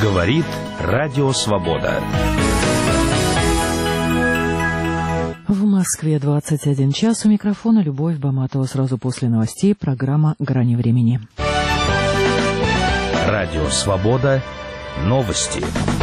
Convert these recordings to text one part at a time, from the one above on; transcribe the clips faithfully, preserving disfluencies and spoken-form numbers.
Говорит Радио Свобода. В Москве двадцать один час. У микрофона Любовь Баматова. Сразу после новостей программа «Грани времени». Радио Свобода. Новости.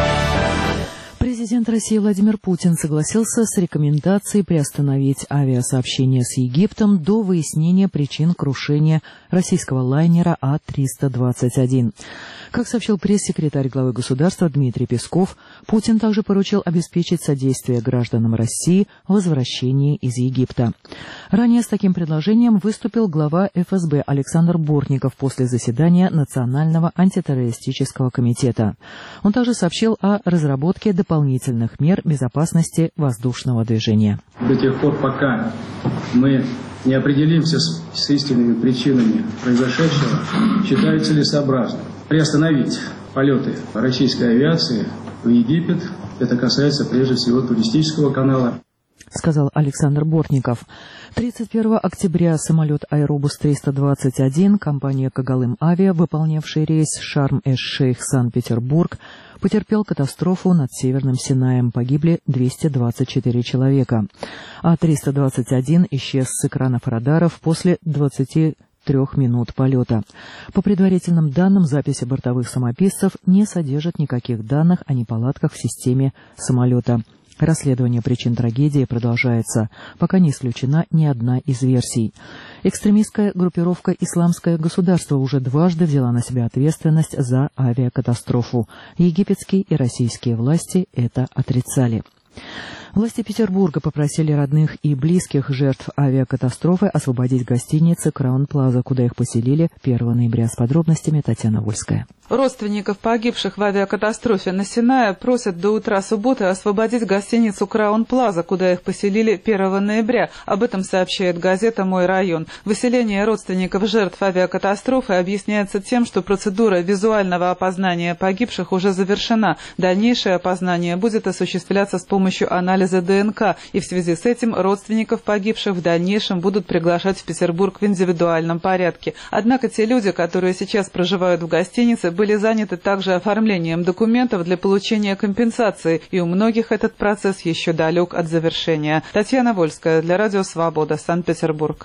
Президент России Владимир Путин согласился с рекомендацией приостановить авиасообщение с Египтом до выяснения причин крушения российского лайнера А триста двадцать один. Как сообщил пресс-секретарь главы государства Дмитрий Песков, Путин также поручил обеспечить содействие гражданам России в возвращении из Египта. Ранее с таким предложением выступил глава эф эс бэ Александр Бортников после заседания Национального антитеррористического комитета. Он также сообщил о разработке дополнительных мер безопасности воздушного движения. До тех пор, пока мы не определимся с, с истинными причинами произошедшего, считаю целесообразным приостановить полеты российской авиации в Египет. Это касается прежде всего туристического канала, сказал Александр Бортников. тридцать первого октября самолет Аэробус триста двадцать один, компания Когалым Авиа, выполнявший рейс Шарм-эш-Шейх Санкт-Петербург, потерпел катастрофу над Северным Синаем. Погибли двести двадцать четыре человека. А триста двадцать один исчез с экранов радаров после двадцати трех минут полета. По предварительным данным, записи бортовых самописцев не содержат никаких данных о неполадках в системе самолета. Расследование причин трагедии продолжается, пока не исключена ни одна из версий. Экстремистская группировка «Исламское государство» уже дважды взяла на себя ответственность за авиакатастрофу. Египетские и российские власти это отрицали. Власти Петербурга попросили родных и близких жертв авиакатастрофы освободить гостиницы «Краун Плаза», куда их поселили первого ноября. С подробностями Татьяна Вольская. Родственников погибших в авиакатастрофе на Синае просят до утра субботы освободить гостиницу «Краун Плаза», куда их поселили первого ноября. Об этом сообщает газета «Мой район». Выселение родственников жертв авиакатастрофы объясняется тем, что процедура визуального опознания погибших уже завершена. Дальнейшее опознание будет осуществляться с помощью анализа дэ эн ка, и в связи с этим родственников погибших в дальнейшем будут приглашать в Петербург в индивидуальном порядке. Однако те люди, которые сейчас проживают в гостинице, были заняты также оформлением документов для получения компенсации, и у многих этот процесс еще далек от завершения. Татьяна Вольская для Радио Свобода, Санкт-Петербург.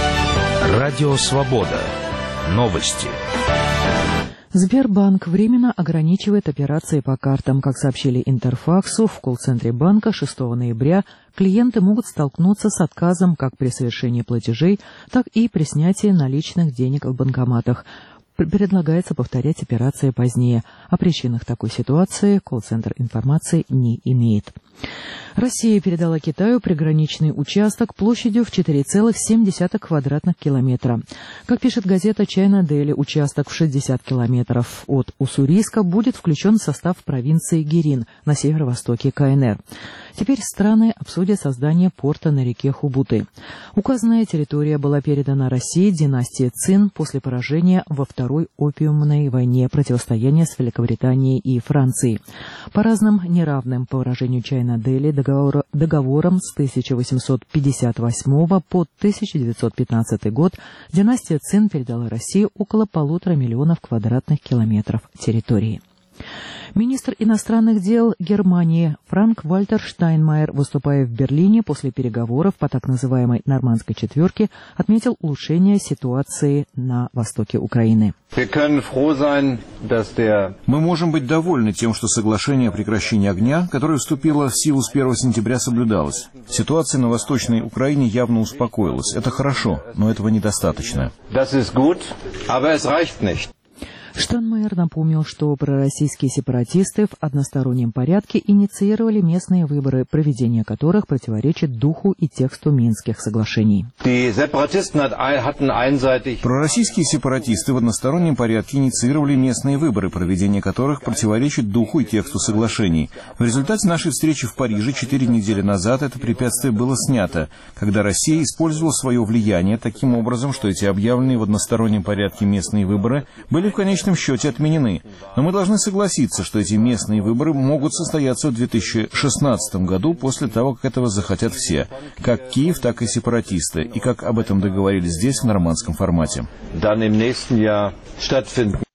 Радио Свобода. Новости. Сбербанк временно ограничивает операции по картам. Как сообщили Интерфаксу, в колл-центре банка шестого ноября клиенты могут столкнуться с отказом как при совершении платежей, так и при снятии наличных денег в банкоматах. Предлагается повторять операции позднее. О причинах такой ситуации колл-центр информации не имеет. Россия передала Китаю приграничный участок площадью в четыре целых семь десятых квадратных километра. Как пишет газета China Daily, участок в шестьдесят километров от Уссурийска будет включен в состав провинции Гирин на северо-востоке ка эн эр. Теперь страны обсудят создание порта на реке Хубуты. Указанная территория была передана России династии Цин после поражения во Второй опиумной войне, противостояния с Великобританией и Францией. По разным неравным, по выражению China Daily, договор, договором с тысяча восемьсот пятьдесят восьмого по тысяча девятьсот пятнадцатый год династия Цин передала России около полутора миллионов квадратных километров территории. Министр иностранных дел Германии Франк-Вальтер Штайнмайер, выступая в Берлине после переговоров по так называемой «Нормандской четверке», отметил улучшение ситуации на востоке Украины. Мы можем быть довольны тем, что соглашение о прекращении огня, которое вступило в силу с первого сентября, соблюдалось. Ситуация на Восточной Украине явно успокоилась. Это хорошо, но этого недостаточно. Штайнмайер напомнил, что пророссийские сепаратисты в одностороннем порядке инициировали местные выборы, проведение которых противоречит духу и тексту Минских соглашений. Пророссийские сепаратисты в одностороннем порядке инициировали местные выборы, проведение которых противоречит духу и тексту соглашений. В результате нашей встречи в Париже четыре недели назад это препятствие было снято, когда Россия использовала свое влияние таким образом, что эти объявленные в одностороннем порядке местные выборы были в конечном счете отменены. Но мы должны согласиться, что эти местные выборы могут состояться в две тысячи шестнадцатом году после того, как этого захотят все, как Киев, так и сепаратисты, и как об этом договорились здесь в нормандском формате.